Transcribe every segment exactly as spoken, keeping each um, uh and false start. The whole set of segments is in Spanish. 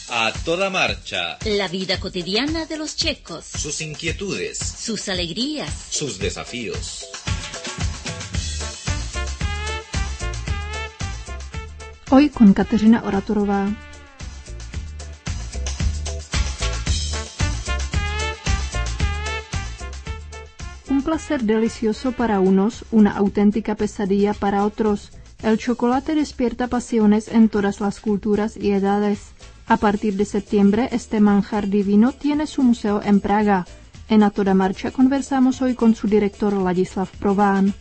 A toda marcha. La vida cotidiana de los checos. Sus inquietudes. Sus alegrías. Sus desafíos. Hoy con Kateřina Oratorová. Un placer delicioso para unos, una auténtica pesadilla para otros. El chocolate despierta pasiones en todas las culturas y edades. A partir de septiembre, este manjar divino tiene su museo en Praga. En A Toda Marcha conversamos hoy con su director Ladislav Prován.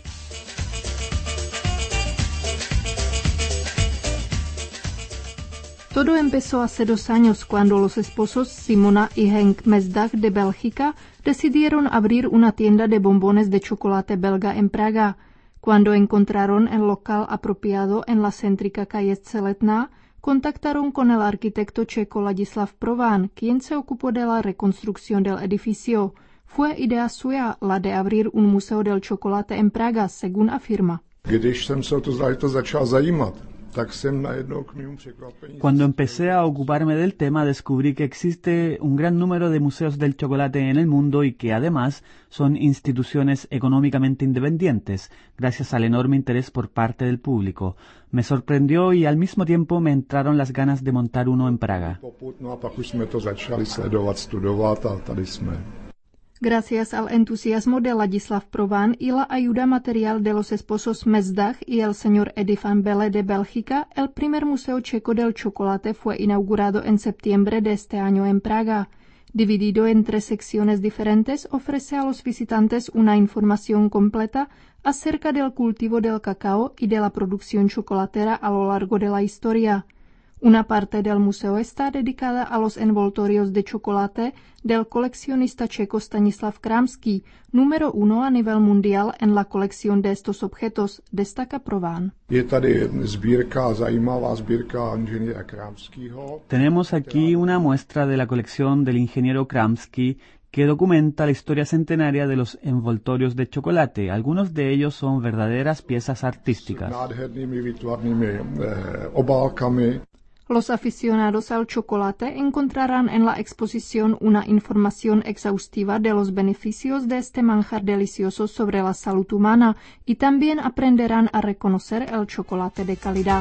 Todo empezó hace dos años cuando los esposos Simona y Henk Mesdag de Bélgica decidieron abrir una tienda de bombones de chocolate belga en Praga. Cuando encontraron el local apropiado en la céntrica calle Celetná, contactaron con el arquitecto checo Ladislav Prován, quien se ocupó de la reconstrucción del edificio. Fue idea suya la de abrir un museo del chocolate en Praga, según afirma. Když jsem se o to záležitost začal zajímat, tak jsem najednou k mému překvapení... Cuando empecé a ocuparme del tema, descubrí que existe un gran número de museos del chocolate en el mundo y que además son instituciones económicamente independientes, gracias al enorme interés por parte del público. Me sorprendió y al mismo tiempo me entraron las ganas de montar uno en Praga. No a pak už jsme to začali sledovat, studovat a tady jsme. Gracias al entusiasmo de Ladislav Prován y la ayuda material de los esposos Mesdag y el señor Edi van Belle de Bélgica, el primer museo checo del chocolate fue inaugurado en septiembre de este año en Praga. Dividido en tres secciones diferentes, ofrece a los visitantes una información completa acerca del cultivo del cacao y de la producción chocolatera a lo largo de la historia. Una parte del museo está dedicada a los envoltorios de chocolate del coleccionista checo Stanislav Krámský, número uno a nivel mundial en la colección de estos objetos, destaca Prován. Je tady sbírka, zajímavá sbírka inženýra Krámskýho. Tenemos aquí una muestra de la colección del ingeniero Krámský que documenta la historia centenaria de los envoltorios de chocolate. Algunos de ellos son verdaderas piezas artísticas. Nádhernými výtvarnými eh, obálkami. Los aficionados al chocolate encontrarán en la exposición una información exhaustiva de los beneficios de este manjar delicioso sobre la salud humana y también aprenderán a reconocer el chocolate de calidad.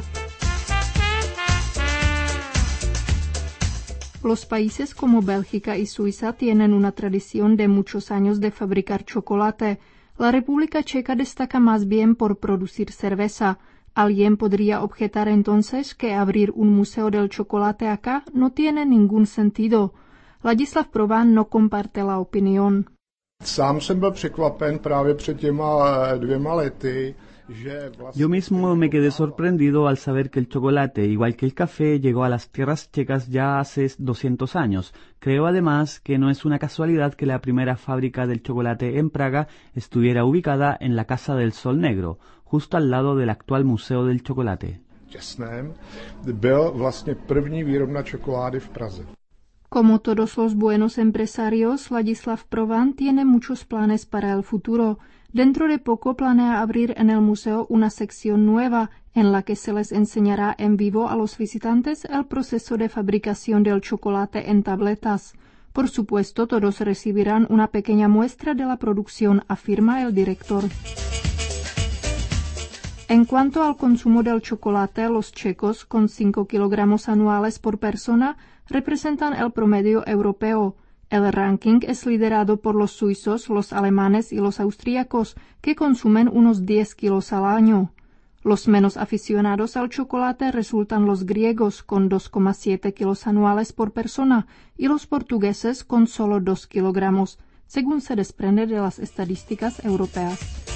Los países como Bélgica y Suiza tienen una tradición de muchos años de fabricar chocolate. La República Checa destaca más bien por producir cerveza. Alguien podría objetar entonces que abrir un museo del chocolate acá no tiene ningún sentido. Ladislav Prován no comparte la opinión. Sám jsem byl překvapen právě před těma dvěma lety, že vlastně... Yo mismo me quedé sorprendido al saber que el chocolate, igual que el café, llegó a las tierras checas ya hace doscientos años. Creo además que no es una casualidad que la primera fábrica del chocolate en Praga estuviera ubicada en la Casa del Sol Negro, justo al lado del actual Museo del Chocolate. Těsném, byl vlastně první výrobna čokolády v Praze. Como todos los buenos empresarios, Ladislav Prován tiene muchos planes para el futuro. Dentro de poco planea abrir en el museo una sección nueva en la que se les enseñará en vivo a los visitantes el proceso de fabricación del chocolate en tabletas. Por supuesto, todos recibirán una pequeña muestra de la producción, afirma el director. En cuanto al consumo del chocolate, los checos, con cinco kilogramos anuales por persona, representan el promedio europeo. El ranking es liderado por los suizos, los alemanes y los austríacos, que consumen unos diez kilos al año. Los menos aficionados al chocolate resultan los griegos, con dos coma siete kilos anuales por persona, y los portugueses, con solo dos kilogramos, según se desprende de las estadísticas europeas.